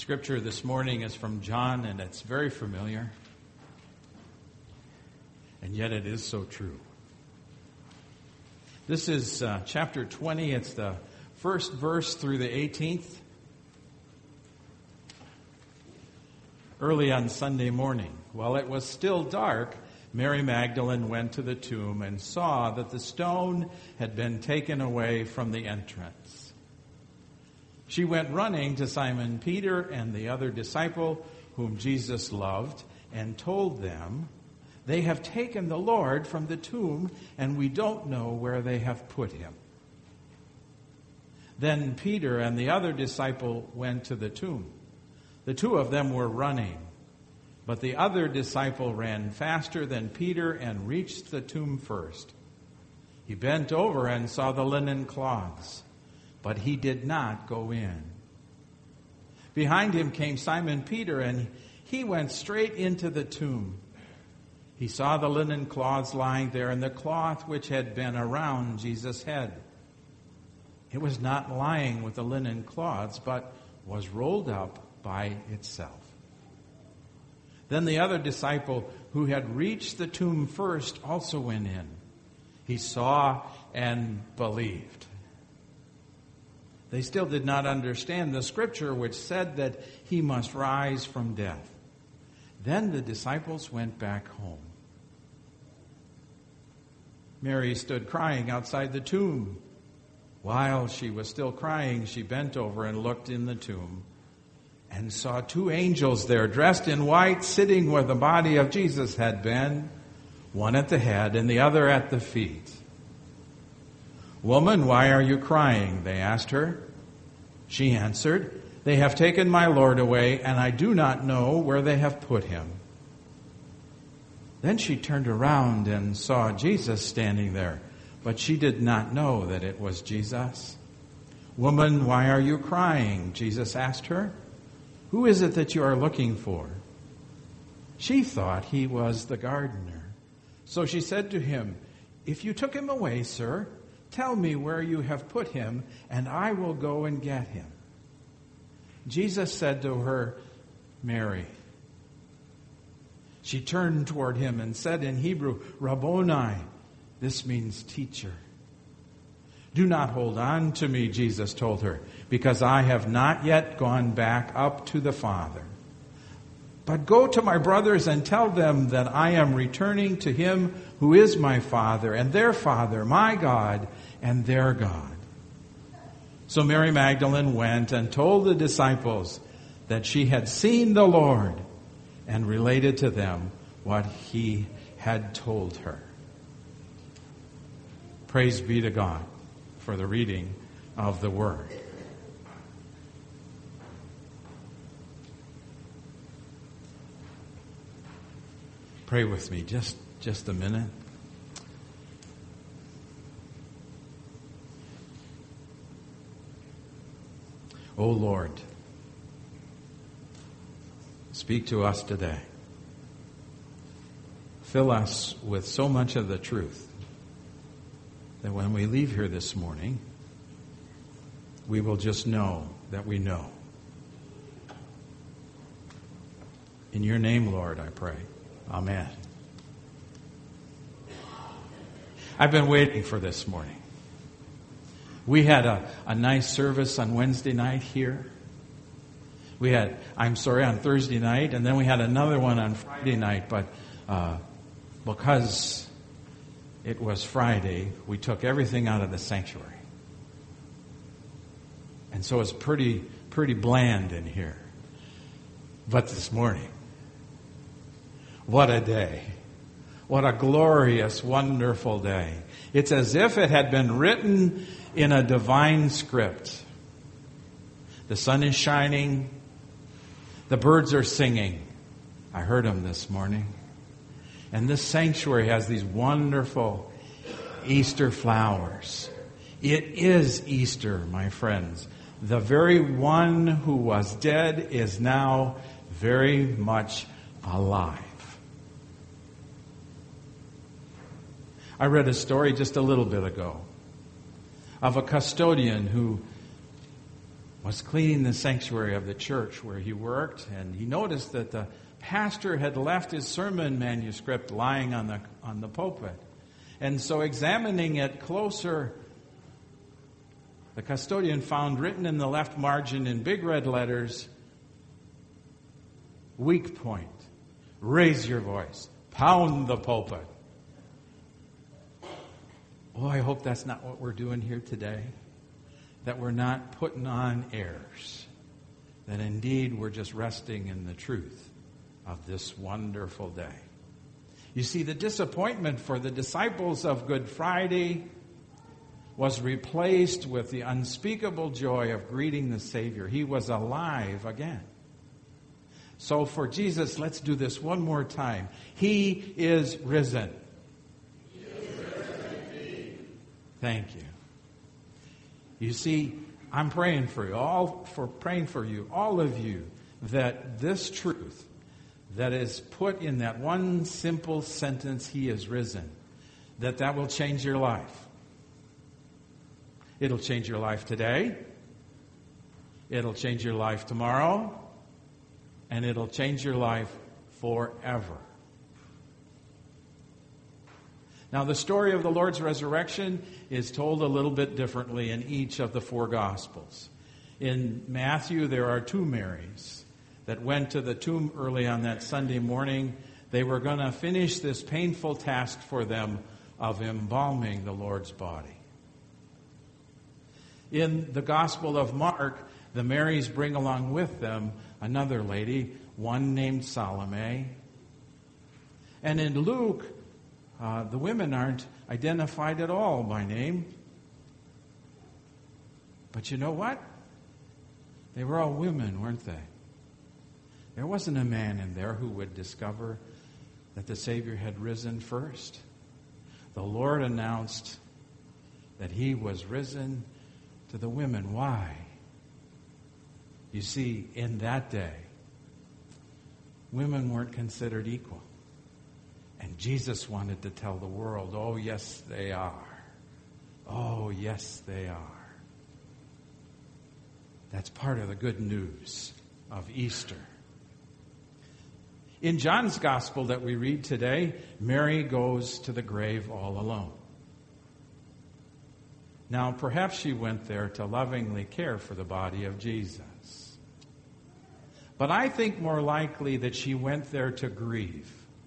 Scripture this morning is from John, and it's very familiar. And yet it is so true. This is chapter 20. It's the first verse through the 18th. Early on Sunday morning, while it was still dark, Mary Magdalene went to the tomb and saw that the stone had been taken away from the entrance. She went running to Simon Peter and the other disciple whom Jesus loved and told them, "They have taken the Lord from the tomb, and we don't know where they have put him." Then Peter and the other disciple went to the tomb. The two of them were running, but the other disciple ran faster than Peter and reached the tomb first. He bent over and saw the linen cloths, but he did not go in. Behind him came Simon Peter, and he went straight into the tomb. He saw the linen cloths lying there, and the cloth which had been around Jesus' head. It was not lying with the linen cloths, but was rolled up by itself. Then the other disciple who had reached the tomb first also went in. He saw and believed. They still did not understand the scripture which said that he must rise from death. Then the disciples went back home. Mary stood crying outside the tomb. While she was still crying, she bent over and looked in the tomb and saw two angels there dressed in white, sitting where the body of Jesus had been, one at the head and the other at the feet. "Woman, why are you crying?" they asked her. She answered, "They have taken my Lord away, and I do not know where they have put him." Then she turned around and saw Jesus standing there, but she did not know that it was Jesus. "Woman, why are you crying?" Jesus asked her. "Who is it that you are looking for?" She thought he was the gardener. So she said to him, "If you took him away, sir, tell me where you have put him, and I will go and get him." Jesus said to her, "Mary." She turned toward him and said in Hebrew, "Rabboni," this means teacher. "Do not hold on to me," Jesus told her, "because I have not yet gone back up to the Father. But go to my brothers and tell them that I am returning to him who is my Father and their Father, my God and their God." So Mary Magdalene went and told the disciples that she had seen the Lord and related to them what he had told her. Praise be to God for the reading of the Word. Pray with me just a minute. O Lord, speak to us today. Fill us with so much of the truth that when we leave here this morning, we will just know that we know. In your name, Lord, I pray. Amen. I've been waiting for this morning. We had a nice service on Wednesday night here. On Thursday night, and then we had another one on Friday night, but because it was Friday, we took everything out of the sanctuary. And so it's pretty bland in here. But this morning, what a day. What a glorious, wonderful day. It's as if it had been written in a divine script. The sun is shining. The birds are singing. I heard them this morning. And this sanctuary has these wonderful Easter flowers. It is Easter, my friends. The very one who was dead is now very much alive. I read a story just a little bit ago of a custodian who was cleaning the sanctuary of the church where he worked, and he noticed that the pastor had left his sermon manuscript lying on the pulpit. And so examining it closer, the custodian found written in the left margin in big red letters, "Weak point. Raise your voice. Pound the pulpit." Oh, I hope that's not what we're doing here today. That we're not putting on airs. That indeed we're just resting in the truth of this wonderful day. You see, the disappointment for the disciples of Good Friday was replaced with the unspeakable joy of greeting the Savior. He was alive again. So for Jesus, let's do this one more time. He is risen. He is risen indeed. Thank you. You see, I'm praying for you, all of you, that this truth that is put in that one simple sentence, "He is risen," that will change your life. It'll change your life today. It'll change your life tomorrow. And it'll change your life forever. Now, the story of the Lord's resurrection is told a little bit differently in each of the four Gospels. In Matthew, there are two Marys that went to the tomb early on that Sunday morning. They were going to finish this painful task for them of embalming the Lord's body. In the Gospel of Mark, the Marys bring along with them another lady, one named Salome. And in Luke, the women aren't identified at all by name. But you know what? They were all women, weren't they? There wasn't a man in there who would discover that the Savior had risen first. The Lord announced that He was risen to the women. Why? You see, in that day, women weren't considered equal. And Jesus wanted to tell the world, oh, yes, they are. Oh, yes, they are. That's part of the good news of Easter. In John's Gospel that we read today, Mary goes to the grave all alone. Now, perhaps she went there to lovingly care for the body of Jesus. But I think more likely that she went there to grieve.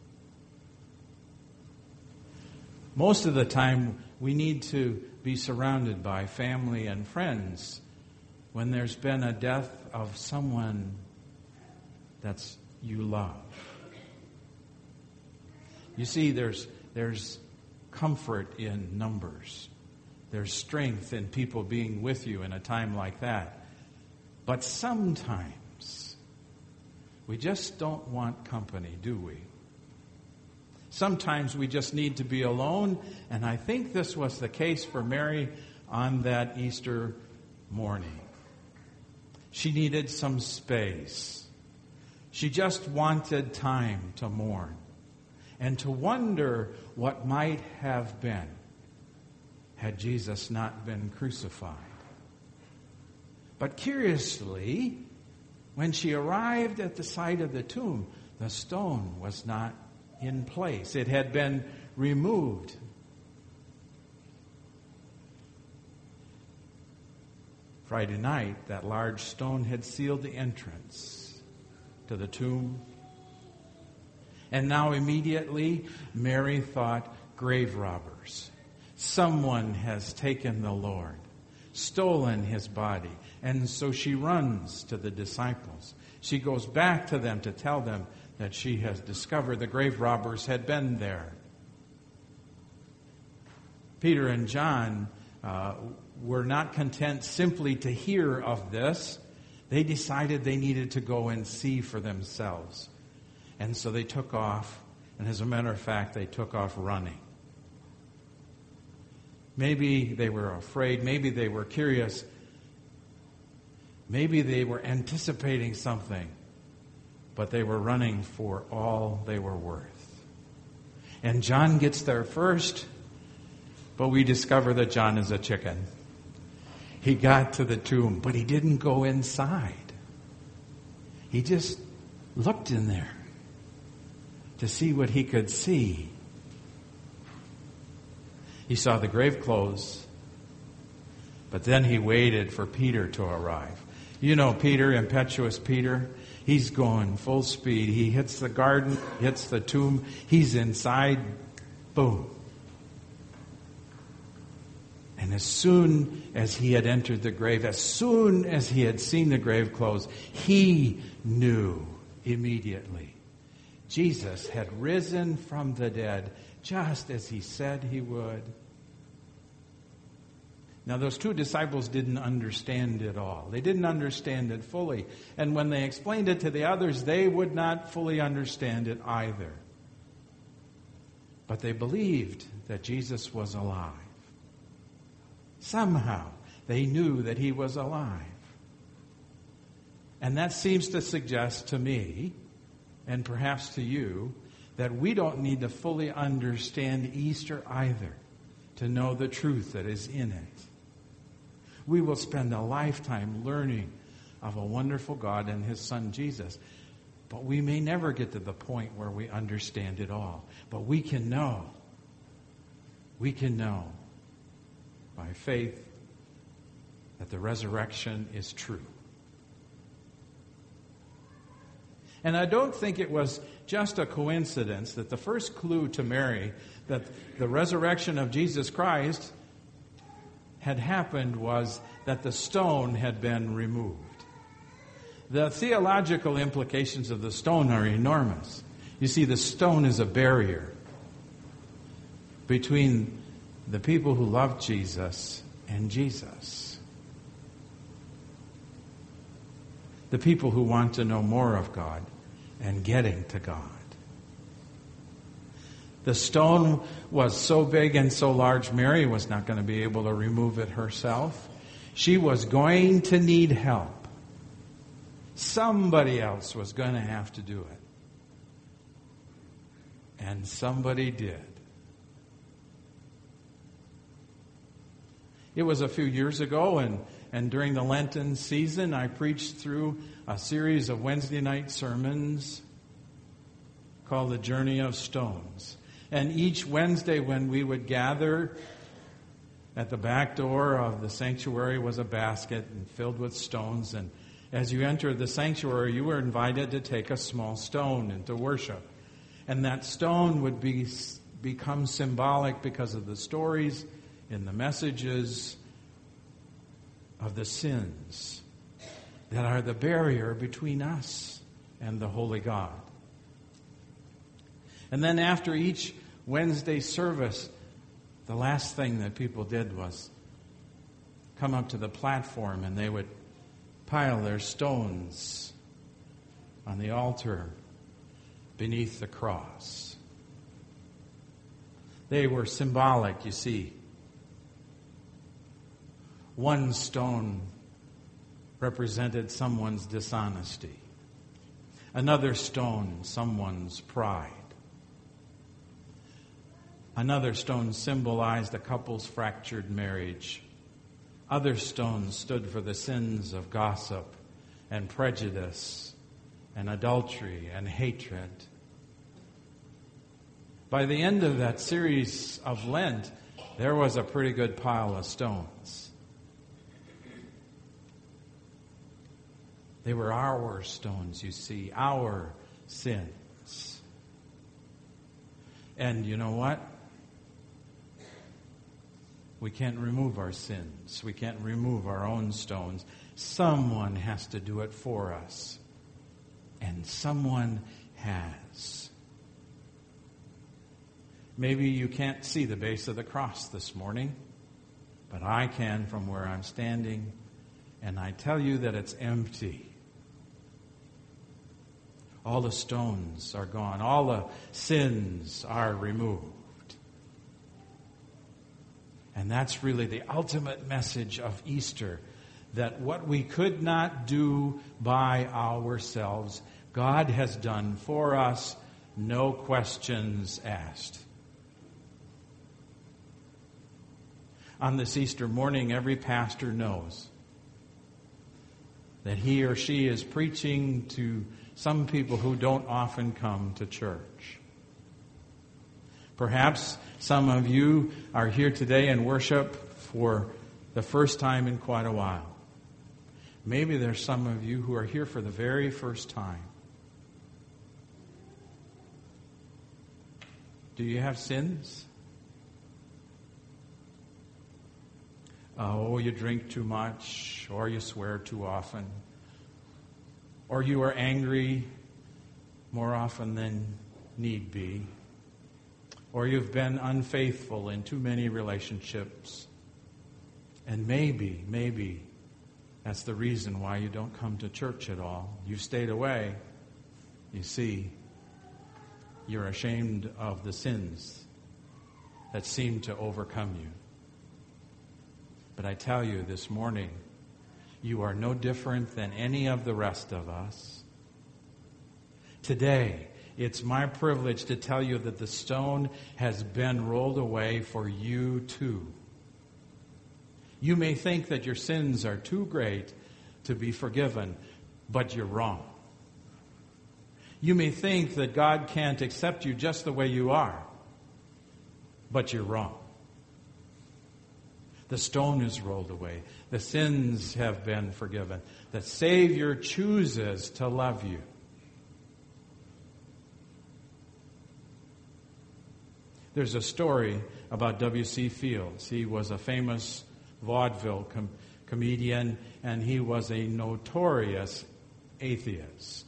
Most of the time, we need to be surrounded by family and friends when there's been a death of someone that's you love. You see, there's comfort in numbers. There's strength in people being with you in a time like that. But sometimes we just don't want company, do we? Sometimes we just need to be alone, and I think this was the case for Mary on that Easter morning. She needed some space. She just wanted time to mourn and to wonder what might have been had Jesus not been crucified. But curiously, when she arrived at the site of the tomb, the stone was not in place. It had been removed. Friday night, that large stone had sealed the entrance to the tomb. And now immediately, Mary thought, grave robbers. Someone has taken the Lord, stolen His body. And so she runs to the disciples. She goes back to them to tell them that she has discovered the grave robbers had been there. Peter and John were not content simply to hear of this. They decided they needed to go and see for themselves. And so they took off, and as a matter of fact, they took off running. Maybe they were afraid, maybe they were curious, maybe they were anticipating something, but they were running for all they were worth. And John gets there first, but we discover that John is a chicken. He got to the tomb, but he didn't go inside. He just looked in there to see what he could see. He saw the grave clothes, but then he waited for Peter to arrive. You know Peter, impetuous Peter. He's going full speed. He hits the garden, hits the tomb. He's inside. Boom. And as soon as he had entered the grave, as soon as he had seen the grave clothes, he knew immediately. Jesus had risen from the dead, just as he said he would. Now, those two disciples didn't understand it all. They didn't understand it fully. And when they explained it to the others, they would not fully understand it either. But they believed that Jesus was alive. Somehow, they knew that he was alive. And that seems to suggest to me, and perhaps to you, that we don't need to fully understand Easter either to know the truth that is in it. We will spend a lifetime learning of a wonderful God and his Son Jesus. But we may never get to the point where we understand it all. But we can know by faith that the resurrection is true. And I don't think it was just a coincidence that the first clue to Mary that the resurrection of Jesus Christ had happened was that the stone had been removed. The theological implications of the stone are enormous. You see, the stone is a barrier between the people who love Jesus and Jesus. The people who want to know more of God and getting to God. The stone was so big and so large, Mary was not going to be able to remove it herself. She was going to need help. Somebody else was going to have to do it. And somebody did. It was a few years ago, and during the Lenten season, I preached through a series of Wednesday night sermons called The Journey of Stones. And each Wednesday when we would gather, at the back door of the sanctuary was a basket filled with stones. And as you entered the sanctuary, you were invited to take a small stone and to worship. And that stone would become symbolic because of the stories and the messages of the sins that are the barrier between us and the Holy God. And then after each Wednesday service, the last thing that people did was come up to the platform and they would pile their stones on the altar beneath the cross. They were symbolic, you see. One stone represented someone's dishonesty. Another stone, someone's pride. Another stone symbolized a couple's fractured marriage. Other stones stood for the sins of gossip and prejudice and adultery and hatred. By the end of that series of Lent, there was a pretty good pile of stones. They were our stones, you see, our sins. And you know what? We can't remove our sins. We can't remove our own stones. Someone has to do it for us. And someone has. Maybe you can't see the base of the cross this morning, but I can from where I'm standing, and I tell you that it's empty. All the stones are gone. All the sins are removed. And that's really the ultimate message of Easter, that what we could not do by ourselves, God has done for us, no questions asked. On this Easter morning, every pastor knows that he or she is preaching to some people who don't often come to church. Perhaps some of you are here today in worship for the first time in quite a while. Maybe there's some of you who are here for the very first time. Do you have sins? Oh, you drink too much, or you swear too often, or you are angry more often than need be, or you've been unfaithful in too many relationships, and maybe that's the reason why you don't come to church at all. You've stayed away. You see, you're ashamed of the sins that seem to overcome you. But I tell you this morning, you are no different than any of the rest of us. Today, it's my privilege to tell you that the stone has been rolled away for you too. You may think that your sins are too great to be forgiven, but you're wrong. You may think that God can't accept you just the way you are, but you're wrong. The stone is rolled away. The sins have been forgiven. The Savior chooses to love you. There's a story about W.C. Fields. He was a famous vaudeville comedian, and he was a notorious atheist.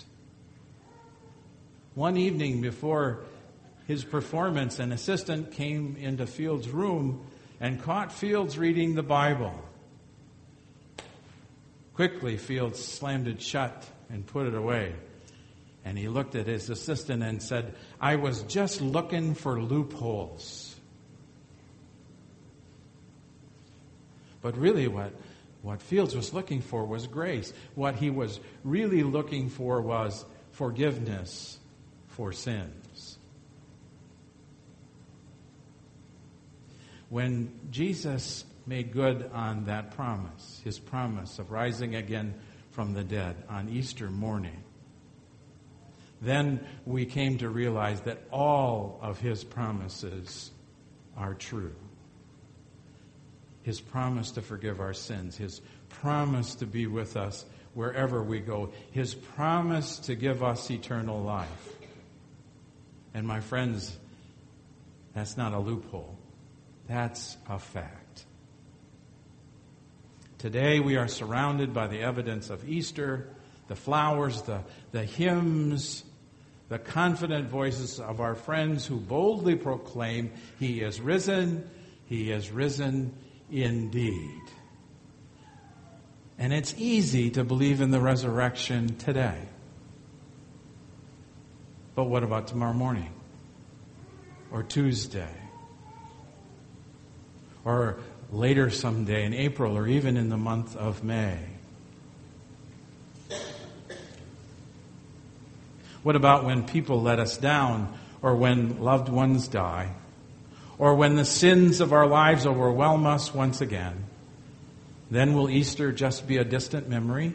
One evening before his performance, an assistant came into Fields' room and caught Fields reading the Bible. Quickly, Fields slammed it shut and put it away. And he looked at his assistant and said, "I was just looking for loopholes." But really what Fields was looking for was grace. What he was really looking for was forgiveness for sins. When Jesus made good on that promise, his promise of rising again from the dead on Easter morning, then we came to realize that all of his promises are true. His promise to forgive our sins, his promise to be with us wherever we go, his promise to give us eternal life. And my friends, that's not a loophole. That's a fact. Today we are surrounded by the evidence of Easter, the flowers, the hymns, the confident voices of our friends who boldly proclaim, "He is risen, He is risen indeed." And it's easy to believe in the resurrection today. But what about tomorrow morning? Or Tuesday? Or later someday in April, or even in the month of May? What about when people let us down, or when loved ones die, or when the sins of our lives overwhelm us once again? Then will Easter just be a distant memory?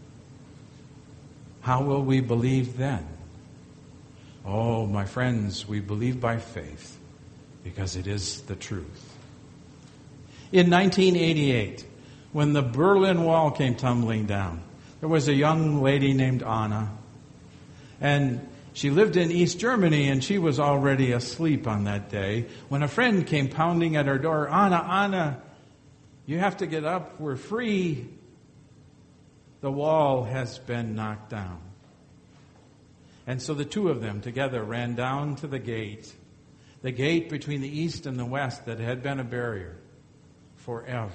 How will we believe then? Oh, my friends, we believe by faith because it is the truth. In 1988, when the Berlin Wall came tumbling down, there was a young lady named Anna, and she lived in East Germany, and she was already asleep on that day when a friend came pounding at her door. Anna, you have to get up. We're free. The wall has been knocked down." And so the two of them together ran down to the gate between the east and the west that had been a barrier forever.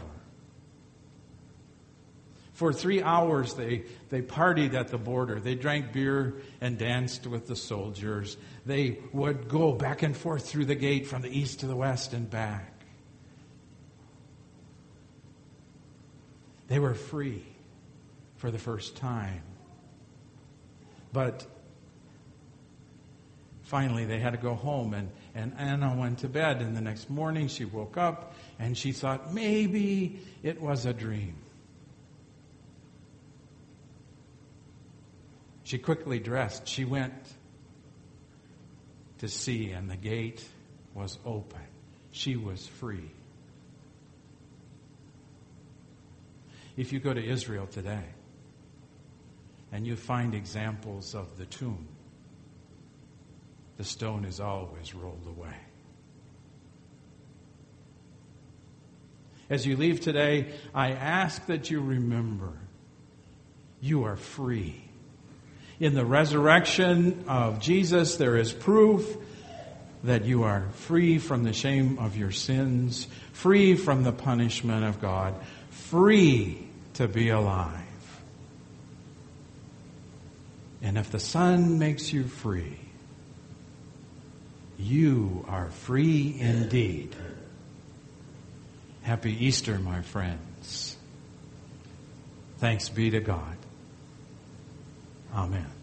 For 3 hours they partied at the border. They drank beer and danced with the soldiers. They would go back and forth through the gate from the east to the west and back. They were free for the first time. But finally they had to go home, and Anna went to bed, and the next morning she woke up and she thought maybe it was a dream. She quickly dressed. She went to see, and the gate was open. She was free. If you go to Israel today and you find examples of the tomb, the stone is always rolled away. As you leave today, I ask that you remember you are free. In the resurrection of Jesus, there is proof that you are free from the shame of your sins, free from the punishment of God, free to be alive. And if the Son makes you free, you are free indeed. Happy Easter, my friends. Thanks be to God. Amen.